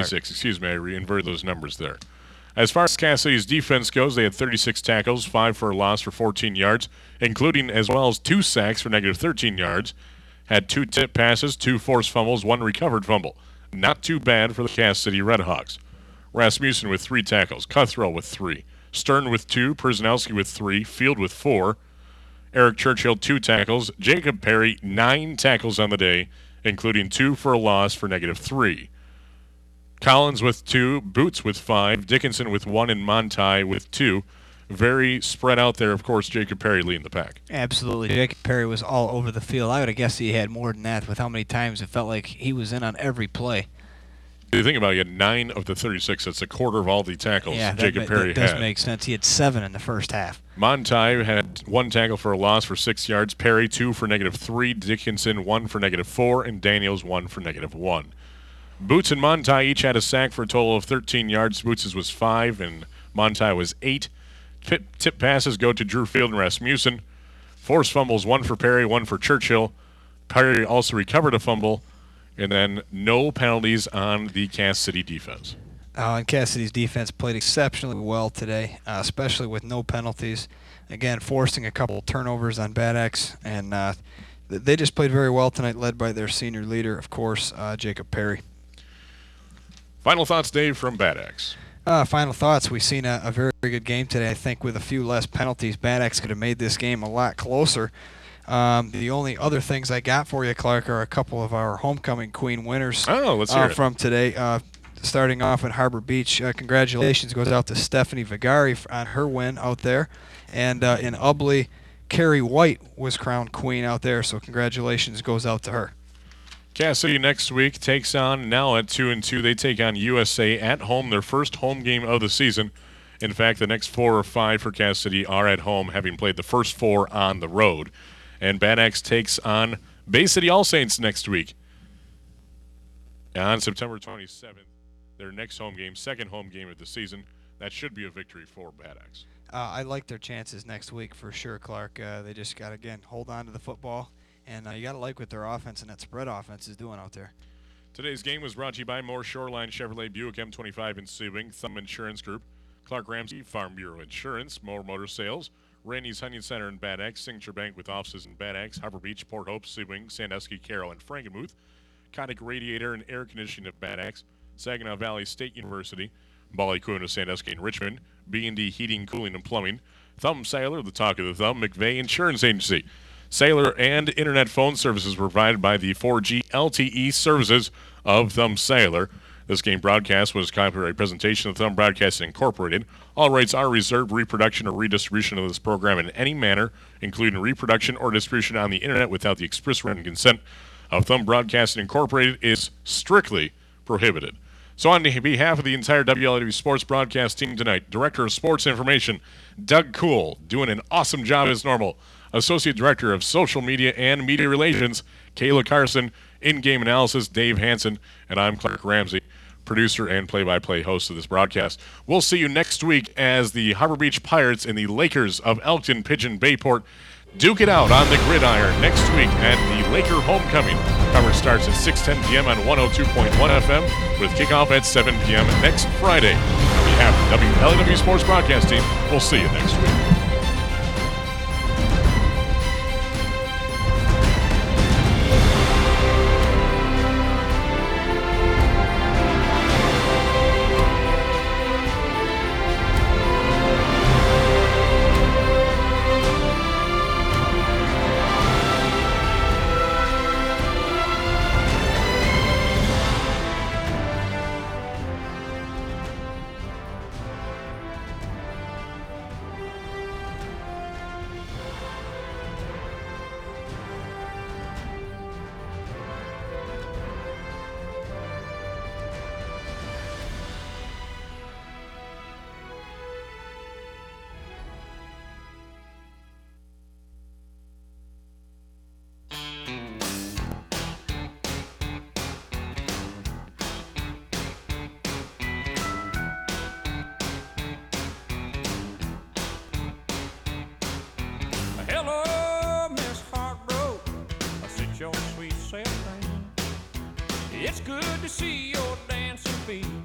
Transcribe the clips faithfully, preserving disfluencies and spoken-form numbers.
twenty-six. Excuse me, I re-inverted those numbers there. As far as Cass City's defense goes, they had thirty-six tackles, five for a loss for fourteen yards, including as well as two sacks for negative thirteen yards. Had two tip passes, two forced fumbles, one recovered fumble. Not too bad for the Cass City Redhawks. Rasmussen with three tackles, Cuthrell with three, Stern with two, Przanowski with three, Field with four, Eric Churchill two tackles, Jacob Perry nine tackles on the day, including two for a loss for negative three. Collins with two, Boots with five, Dickinson with one, and Montai with two. Very spread out there, of course, Jacob Perry leading the pack. Absolutely. Jacob Perry was all over the field. I would have guessed he had more than that with how many times it felt like he was in on every play. If you think about it, he had nine of the thirty-six. That's a quarter of all the tackles yeah, Jacob that, Perry that does had. make sense. He had seven in the first half. Montai had one tackle for a loss for six yards. Perry, two for negative three. Dickinson, one for negative four. And Daniels, one for negative one. Boots and Montai each had a sack for a total of thirteen yards. Boots' was five, and Montai was eight. Tip, tip passes go to Drew Field and Rasmussen. Forced fumbles, one for Perry, one for Churchill. Perry also recovered a fumble. And then no penalties on the Cass City defense. Uh, and Cass City's defense played exceptionally well today, uh, especially with no penalties. Again, forcing a couple turnovers on Bad X. And uh, they just played very well tonight, led by their senior leader, of course, uh, Jacob Perry. Final thoughts, Dave, from Bad X. Uh, final thoughts. We've seen a, a very, very good game today. I think with a few less penalties, Bad X could have made this game a lot closer. Um, the only other things I got for you, Clark, are a couple of our homecoming queen winners oh, let's hear uh, it. from today. Uh, starting off in Harbor Beach, uh, congratulations goes out to Stephanie Vigari on her win out there. And uh, in Ubley, Carrie White was crowned queen out there, so congratulations goes out to her. Cass City next week takes on, now at two and two, they take on U S A at home, their first home game of the season. In fact, the next four or five for Cass City are at home, having played the first four on the road. And Bad X takes on Bay City All Saints next week on September twenty-seventh. Their next home game, second home game of the season. That should be a victory for Bad X. Uh, I like their chances next week for sure, Clark. Uh, they just got to, again, hold on to the football. And uh, you got to like what their offense and that spread offense is doing out there. Today's game was brought to you by Moore Shoreline Chevrolet Buick M twenty-five in Sebring, Thumb Insurance Group, Clark Ramsey Farm Bureau Insurance, Moore Motor Sales, Randy's Onion Center in Bad X, Signature Bank with offices in Bad X, Harbor Beach, Port Hope, Sebring, Sandusky, Carroll, and Frankenmuth, Kotick Radiator and Air Conditioning of Bad X, Saginaw Valley State University, Bali Kuhn of Sandusky and Richmond, B and D Heating, Cooling, and Plumbing, Thumb Sailor, the talk of the Thumb, McVeigh Insurance Agency. Sailor and internet phone services provided by the four G L T E services of Thumb Sailor. This game broadcast was a copyright presentation of Thumb Broadcasting Incorporated. All rights are reserved. Reproduction or redistribution of this program in any manner, including reproduction or distribution on the internet without the express written consent of Thumb Broadcasting Incorporated, is strictly prohibited. So on behalf of the entire W L W Sports broadcast team tonight, Director of Sports Information, Doug Cool, doing an awesome job as normal. Associate Director of Social Media and Media Relations, Kayla Carson. In-game analysis, Dave Hansen. And I'm Clark Ramsey, producer and play-by-play host of this broadcast. We'll see you next week as the Harbor Beach Pirates and the Lakers of Elkton Pigeon Bayport duke it out on the gridiron next week at the Laker Homecoming. Coverage starts at six ten p.m. on one oh two point one F M with kickoff at seven p.m. next Friday. On behalf of the W L W Sports broadcast team, we'll see you next week. Hello, Miss Heartbroken, I sit your sweet self down. It's good to see your dancing feet.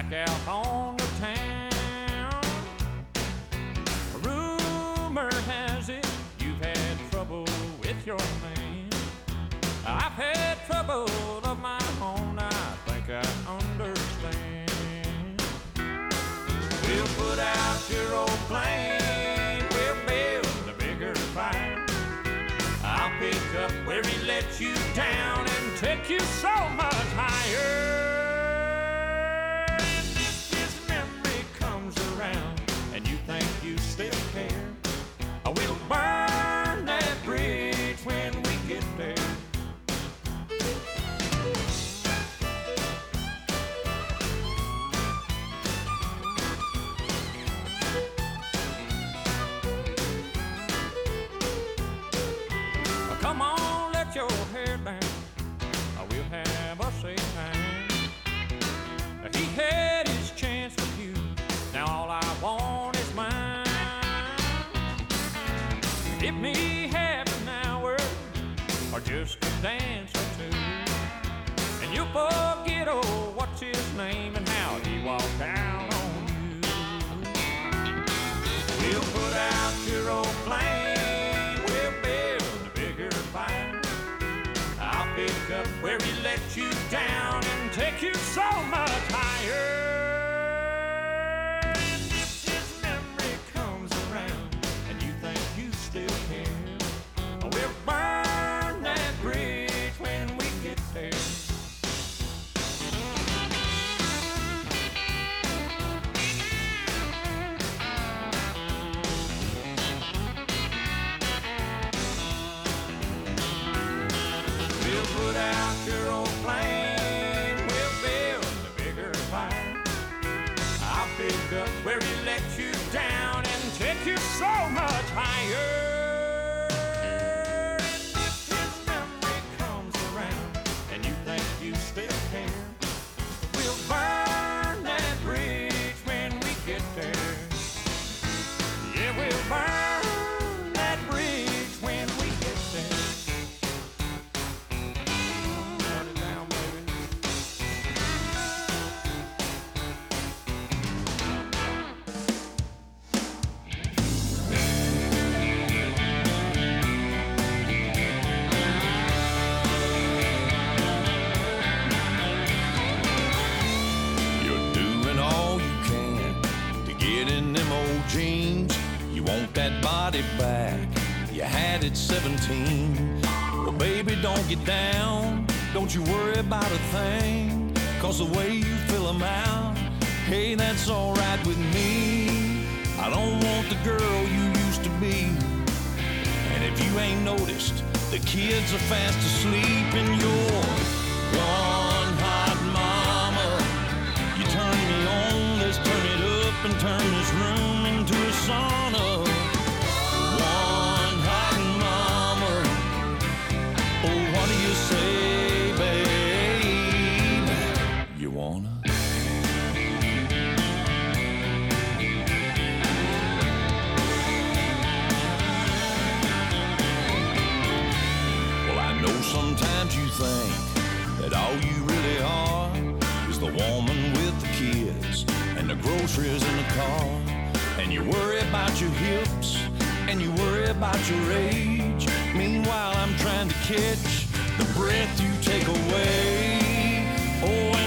back out on the town. Rumor has it you've had trouble with your man. I've had trouble of my own, I think I understand. We'll put out your old flame, we'll build a bigger fire. I'll pick up where he let you down and take you so much higher. His memory comes around and you think you still care. We'll burn that bridge when we get there. Come on, let your hair down. We'll have us a time. He had his chance with you. Now all I want is mine. Give me half an hour or just a dance or two, and you'll forget, oh, what's his name and how he walked out on you. We'll put out your old flame, we'll build a bigger fire. I'll pick up where he let you down and take you so much higher. His memory comes around and you think you still care. We'll burn that bridge when we get there. We'll put out your old flame, we'll build a bigger fire. I'll pick up where he let you down and take you so much higher. His memory comes around and you think you still care. We'll burn that bridge when we get there. Yeah, we'll burn that bridge when we get there. Turn it down, baby. You're doing all you can to get in them old jeans. You want that body back, you had it seventeen. Well, baby, don't get down, don't you worry about a thing, 'cause the way you fill them out, hey, that's alright with me. I don't want the girl you used to be. And if you ain't noticed, the kids are fast asleep in your one hot mama. You turn me on, let's turn it up and turn this room into a sauna. One hot mama. Oh, what do you say, babe? You wanna? Well, I know sometimes you think that all you really are is the woman with the kids and the groceries in the car. And you worry about your hips and you worry about your age. Meanwhile, I'm trying to catch the breath you take away. Oh,